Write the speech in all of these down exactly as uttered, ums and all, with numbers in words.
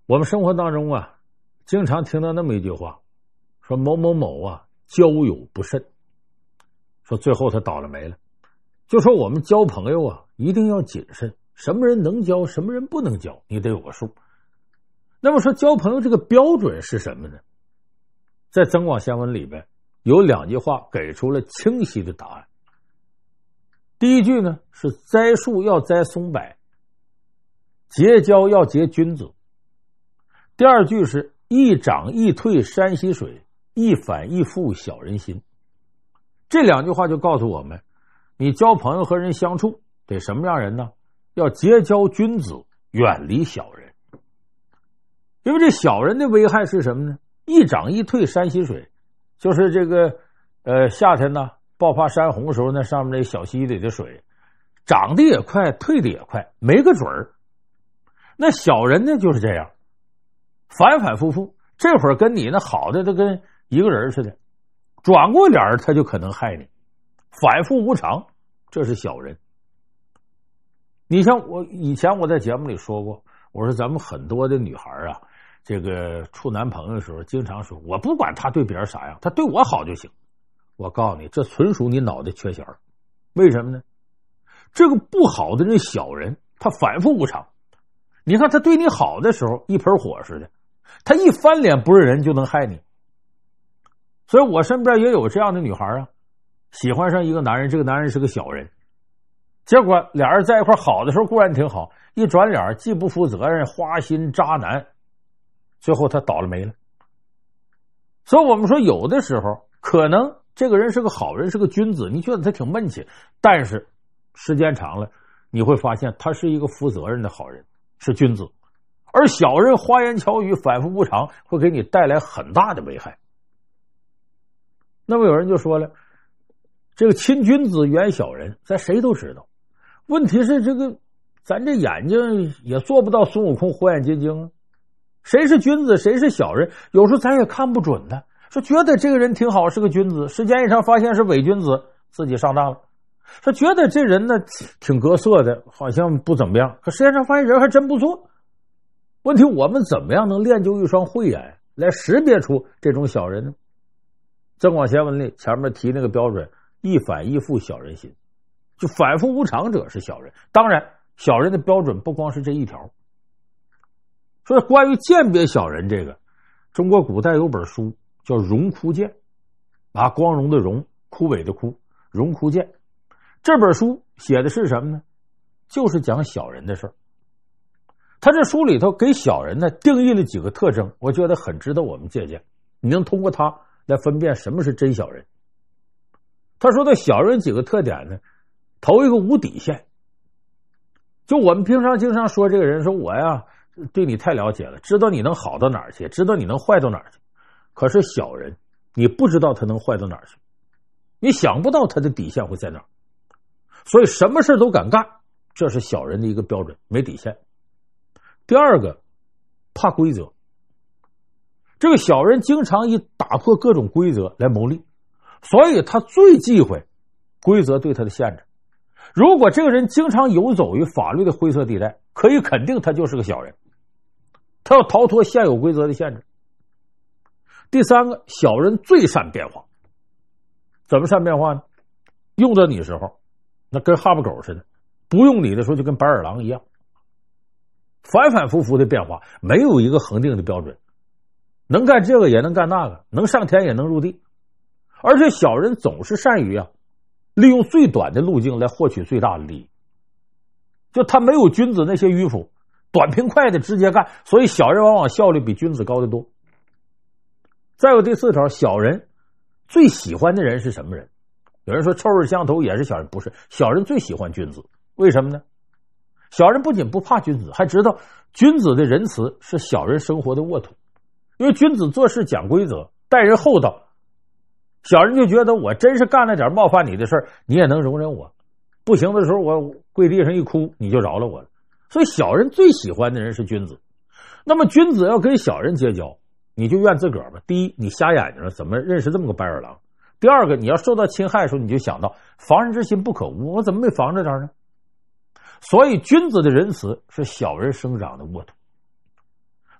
我们生活当中啊，经常听到那么一句话，说某某某啊交友不慎，说最后他倒了霉了。就说我们交朋友啊一定要谨慎，什么人能交，什么人不能交，你得有个数。那么说交朋友这个标准是什么呢？在《增广贤文》里边有两句话给出了清晰的答案。第一句呢是栽树要栽松柏，结交要结君子。第二句是一涨一退山溪水，一反一复小人心。这两句话就告诉我们，你交朋友和人相处得什么样人呢？要结交君子，远离小人。因为这小人的危害是什么呢？一涨一退山溪水，就是这个呃夏天呢爆发山洪的时候，那上面那小溪里的水涨得也快，退得也快，没个准儿。那小人呢就是这样，反反复复，这会儿跟你那好的都跟一个人似的，转过脸他就可能害你，反复无常，这是小人。你像我以前我在节目里说过，我说咱们很多的女孩啊，这个处男朋友的时候经常说，我不管他对别人啥样，他对我好就行。我告诉你，这纯属你脑袋缺弦。为什么呢？这个不好的那小人他反复无常，你看他对你好的时候一盆火似的，他一翻脸不是人就能害你。所以我身边也有这样的女孩啊，喜欢上一个男人，这个男人是个小人，结果俩人在一块好的时候固然挺好，一转脸既不负责任，花心渣男，最后他倒了霉了。所以我们说有的时候可能这个人是个好人，是个君子，你觉得他挺闷气，但是时间长了你会发现他是一个负责任的好人，是君子。而小人花言巧语，反复无常，会给你带来很大的危害。那么有人就说了，这个亲君子远小人，咱谁都知道，问题是这个咱这眼睛也做不到孙悟空火眼金睛啊，谁是君子谁是小人有时候咱也看不准的。说觉得这个人挺好，是个君子，时间一长发现是伪君子，自己上当了。说觉得这人呢挺格色的，好像不怎么样，可时间上发现人还真不错。问题我们怎么样能练就一双慧眼来识别出这种小人呢？增广贤文里前面提那个标准，一反一复小人心，就反复无常者是小人。当然小人的标准不光是这一条。说关于鉴别小人这个，中国古代有本书叫《荣枯鉴》啊，光荣的荣，枯萎的枯，荣枯鉴。这本书写的是什么呢？就是讲小人的事儿。他这书里头给小人呢定义了几个特征，我觉得很值得我们借鉴，你能通过它来分辨什么是真小人。他说的小人几个特点呢，头一个无底线。就我们平常经常说这个人，说我呀对你太了解了，知道你能好到哪儿去，知道你能坏到哪儿去。可是小人你不知道他能坏到哪儿去，你想不到他的底线会在哪儿，所以什么事都敢干，这是小人的一个标准，没底线。第二个，怕规则。这个小人经常以打破各种规则来谋利，所以他最忌讳规则对他的限制。如果这个人经常游走于法律的灰色地带，可以肯定他就是个小人，他要逃脱现有规则的限制。第三个，小人最善变化。怎么善变化呢？用到你时候那跟哈巴狗似的，不用你的时候就跟白眼狼一样，反反复复的变化，没有一个恒定的标准，能干这个也能干那个，能上天也能入地。而且小人总是善于啊利用最短的路径来获取最大的利益，就他没有君子那些迂腐，短平快的直接干，所以小人往往效率比君子高得多。再有第四条，小人最喜欢的人是什么人？有人说臭味相投也是小人，不是，小人最喜欢君子。为什么呢？小人不仅不怕君子，还知道君子的仁慈是小人生活的沃土。因为君子做事讲规则，待人厚道，小人就觉得我真是干了点冒犯你的事儿，你也能容忍我，不行的时候我跪地上一哭，你就饶了我了。所以小人最喜欢的人是君子。那么君子要跟小人结交，你就怨自个儿吧。第一，你瞎眼睛了，怎么认识这么个白眼狼？第二个，你要受到侵害的时候，你就想到防人之心不可无，我怎么没防着点呢？所以君子的仁慈是小人生长的沃土。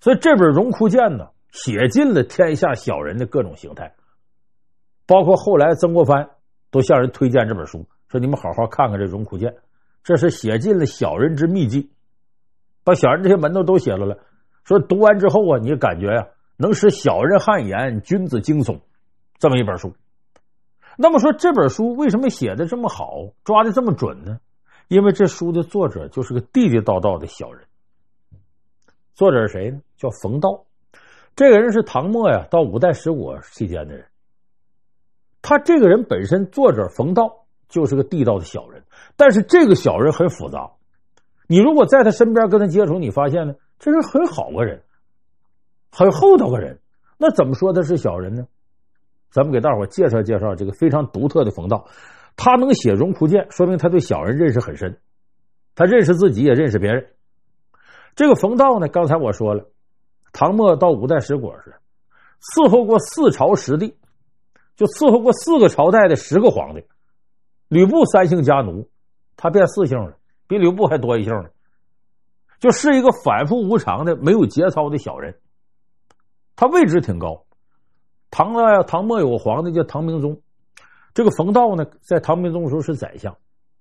所以这本《荣枯剑》呢，写尽了天下小人的各种形态，包括后来曾国藩都向人推荐这本书，说你们好好看看这《荣枯剑》，这是写尽了小人之秘籍，把小人这些门道都写了了。说读完之后啊，你感觉呀、啊，能使小人汗颜，君子惊悚，这么一本书。那么说这本书为什么写的这么好，抓的这么准呢？因为这书的作者就是个地地道道的小人。作者是谁呢？叫冯道。这个人是唐末呀到五代十国期间的人。他这个人本身，作者冯道就是个地道的小人，但是这个小人很复杂。你如果在他身边跟他接触，你发现呢，这是很好个人，很厚道个人。那怎么说他是小人呢？咱们给大伙介绍介绍这个非常独特的冯道。他能写《荣枯剑》，说明他对小人认识很深，他认识自己也认识别人。这个冯道呢，刚才我说了，唐末到五代十国时伺候过四朝十帝，就伺候过四个朝代的十个皇帝。吕布三姓家奴，他变四姓了，比吕布还多一姓呢，就是一个反复无常的没有节操的小人。他位置挺高，唐啊唐末有个皇帝叫唐明宗，这个冯道呢在唐明宗的时候是宰相。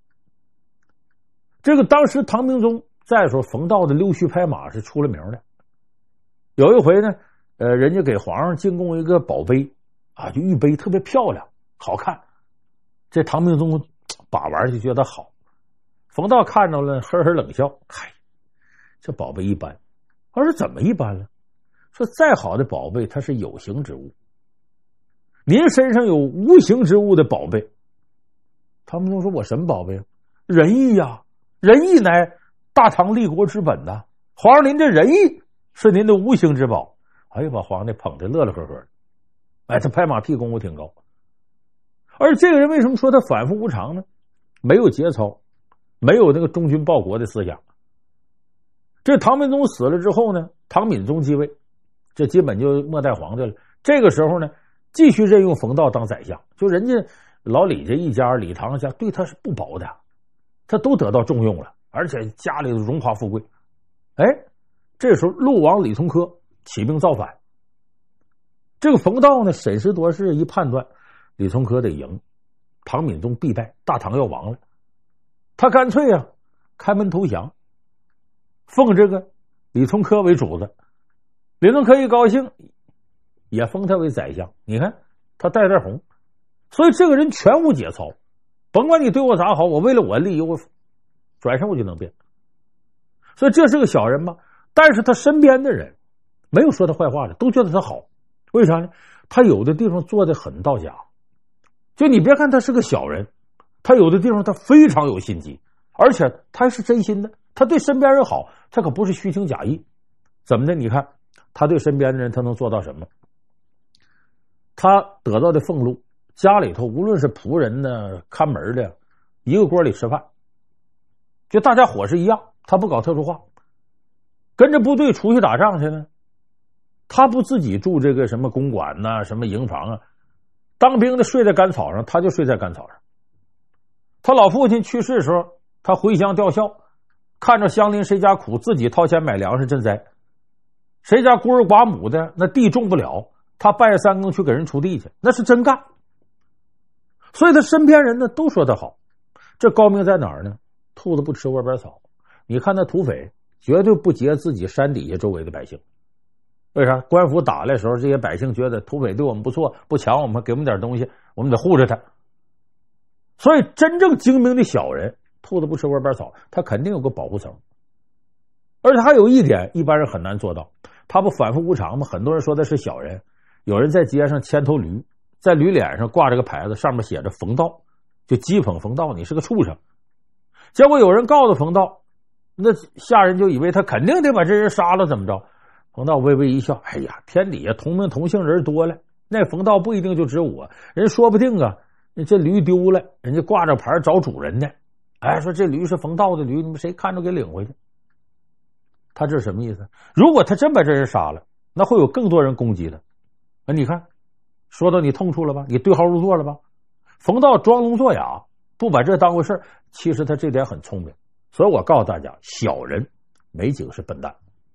这个当时唐明宗在的时候，冯道的溜须拍马是出了名的。有一回呢，呃，人家给皇上进贡一个宝杯啊，就玉杯特别漂亮好看，这唐明宗把玩就觉得好。冯道看着了，呵呵冷笑，嗨，这宝贝一般。他说怎么一般了？说再好的宝贝它是有形之物，您身上有无形之物的宝贝。唐明宗说我什么宝贝啊？仁义呀、啊，仁义乃大唐立国之本呐、啊！皇上您这仁义是您的无形之宝。哎呀，把皇帝捧得乐乐呵呵的。哎，他拍马屁功夫挺高。而这个人为什么说他反复无常呢？没有节操，没有那个忠君报国的思想。这唐明宗死了之后呢，唐敏宗继位，这基本就末代皇帝了。这个时候呢，继续任用冯道当宰相，就人家老李家一家，李唐家对他是不薄的，他都得到重用了，而且家里荣华富贵。哎，这时候陆王李从珂起兵造反，这个冯道呢审时度势，一判断李从珂得赢，唐敏宗必败，大唐要亡了。他干脆啊开门投降，奉这个李从珂为主子。李从珂一高兴，也封他为宰相。你看他带带红，所以这个人全无节操，甭管你对我咋好，我为了我利益，我转身我就能变。所以这是个小人嘛，但是他身边的人没有说他坏话的，都觉得他好。为啥呢？他有的地方做的很到家，就你别看他是个小人，他有的地方他非常有心机，而且他是真心的，他对身边人好，他可不是虚情假意。怎么的？你看他对身边的人他能做到什么？他得到的俸禄，家里头无论是仆人呢看门的，一个锅里吃饭，就大家伙是一样，他不搞特殊化。跟着部队出去打仗去呢，他不自己住这个什么公馆呐、啊、什么营房啊，当兵的睡在干草上，他就睡在干草上。他老父亲去世的时候，他回乡吊孝，看着乡邻谁家苦，自己掏钱买粮食赈灾。谁家孤儿寡母的，那地种不了，他半夜三更去给人锄地去，那是真干。所以他身边人呢都说他好。这高明在哪儿呢？兔子不吃窝边草。你看那土匪绝对不劫自己山底下周围的百姓。为啥？官府打来的时候，这些百姓觉得土匪对我们不错，不抢我们，给我们点东西，我们得护着他。所以真正精明的小人，兔子不吃窝边草，他肯定有个保护层。而且还有一点一般人很难做到，他不反复无常吗？很多人说的是小人。有人在街上牵头驴，在驴脸上挂着个牌子，上面写着冯道，就讥讽冯道你是个畜生。结果有人告诉冯道，那下人就以为他肯定得把这人杀了，怎么着？冯道微微一笑，哎呀，天底下同名同姓人多了，那冯道不一定就指我，人说不定啊，这驴丢了，人家挂着牌找主人呢。哎，说这驴是冯道的驴，你们谁看着给领回去。他这是什么意思？如果他真把这人杀了，那会有更多人攻击他。啊，你看，说到你痛处了吧？你对号入座了吧？冯道装聋作哑，不把这当回事，其实他这点很聪明。所以我告诉大家，小人没几个是笨蛋。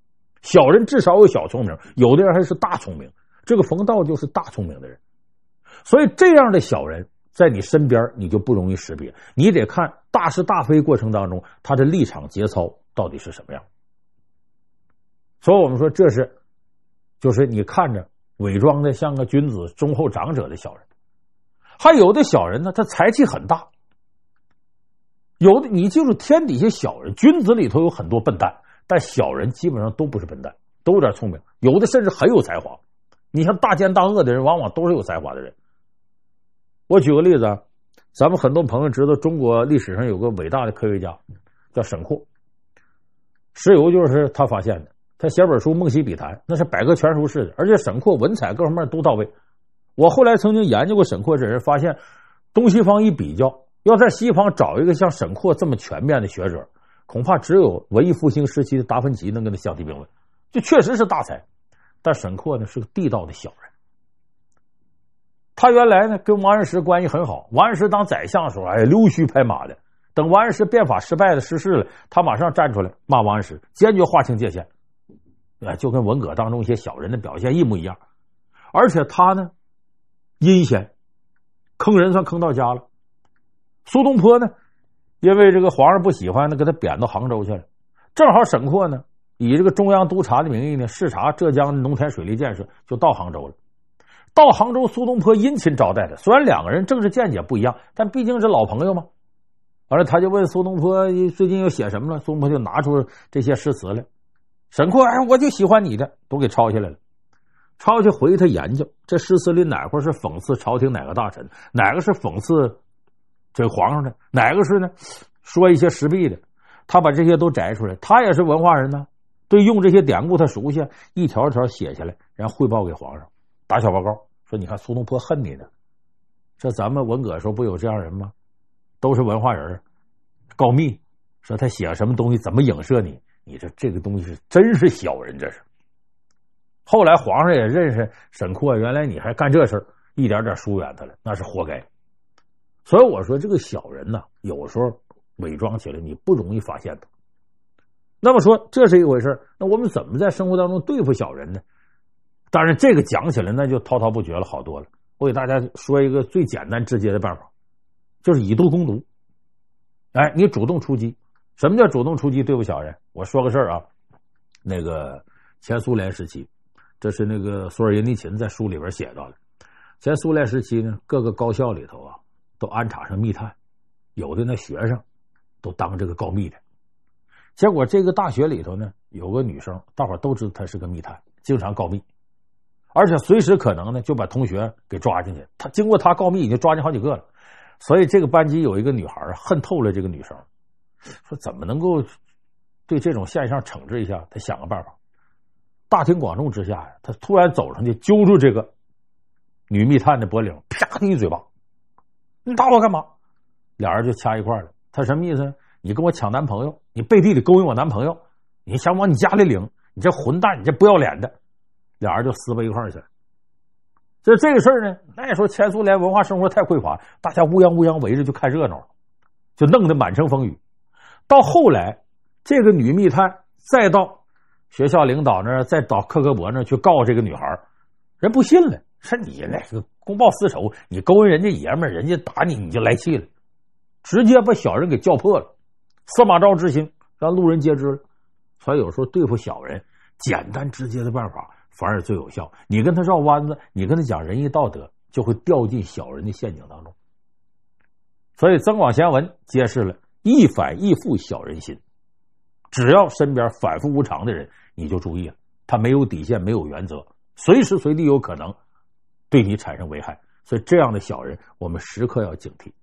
小人至少有小聪明，有的人还是大聪明。这个冯道就是大聪明的人，所以这样的小人在你身边你就不容易识别，你得看大是大非过程当中他的立场节操到底是什么样。所以我们说这是就是你看着伪装的像个君子忠厚长者的小人。还有的小人呢，他才气很大，有的你就是天底下小人，君子里头有很多笨蛋，但小人基本上都不是笨蛋，都有点聪明，有的甚至很有才华。你像大奸大恶的人往往都是有才华的人。我举个例子啊，咱们很多朋友知道中国历史上有个伟大的科学家叫沈括，石油就是他发现的，他写本书《梦溪笔谈》，那是百科全书式的，而且沈括文采各方面都到位。我后来曾经研究过沈括这人，发现东西方一比较，要在西方找一个像沈括这么全面的学者，恐怕只有文艺复兴时期的达芬奇能跟他相提并论，就确实是大才。但沈括呢是个地道的小人，他原来呢跟王安石关系很好，王安石当宰相的时候，哎，溜须拍马的。等王安石变法失败的失势了，他马上站出来骂王安石，坚决划清界限，哎，就跟文革当中一些小人的表现一模一样。而且他呢阴险，坑人算坑到家了。苏东坡呢，因为这个皇上不喜欢呢，给他贬到杭州去了。正好沈括呢以这个中央督察的名义呢，视察浙江的农田水利建设，就到杭州了。到杭州，苏东坡殷勤招待他，虽然两个人政治见解不一样，但毕竟是老朋友嘛。完了，他就问苏东坡最近又写什么了，苏东坡就拿出这些诗词来。沈括，哎，我就喜欢你的，都给抄下来了。抄去回他研究，这诗词里哪块是讽刺朝廷哪个大臣，哪个是讽刺这皇上的，哪个是呢说一些时弊的，他把这些都摘出来。他也是文化人呢，对用这些典故他熟悉，一条一条写下来，然后汇报给皇上，打小报告说你看苏东坡恨你呢。这咱们文革时候不有这样人吗？都是文化人，告密说他写什么东西怎么影射你，你这这个东西是真是小人，这是。后来皇上也认识沈括，原来你还干这事儿，一点点疏远他了，那是活该。所以我说这个小人呢，有时候伪装起来你不容易发现的。那么说这是一回事，那我们怎么在生活当中对付小人呢？当然这个讲起来那就滔滔不绝了，好多了。我给大家说一个最简单直接的办法，就是以毒攻毒。哎，你主动出击。什么叫主动出击对付小人？我说个事儿啊，那个前苏联时期，这是那个索尔叶尼钦在书里边写到的。前苏联时期呢，各个高校里头啊都安插上密探，有的那学生都当这个告密的。结果这个大学里头呢有个女生，大伙都知道她是个密探，经常告密，而且随时可能呢就把同学给抓进去。他经过他告密已经抓进好几个了。所以这个班级有一个女孩恨透了这个女生，说怎么能够对这种现象惩治一下，他想个办法。大庭广众之下呀，他突然走上去揪住这个女密探的脖领，啪的一嘴巴，你打我干嘛？俩人就掐一块了。他什么意思？你跟我抢男朋友，你背地里勾引我男朋友，你想往你家里领，你这混蛋，你这不要脸的。俩人就撕巴一块去了。这这个事儿呢，那时候前苏联文化生活太匮乏，大家乌泱乌泱围着就看热闹，就弄得满城风雨。到后来这个女密探再到学校领导那儿，再到克格勃那儿去告这个女孩，人不信了，说你那个公报私仇，你勾引人家爷们儿，人家打你你就来气了，直接把小人给叫破了，司马昭之心让路人皆知了。所以有时候对付小人，简单直接的办法反而最有效。你跟他绕弯子，你跟他讲仁义道德，就会掉进小人的陷阱当中。所以增广贤文揭示了易反易复小人心，只要身边反复无常的人，你就注意了，他没有底线，没有原则，随时随地有可能对你产生危害。所以这样的小人我们时刻要警惕。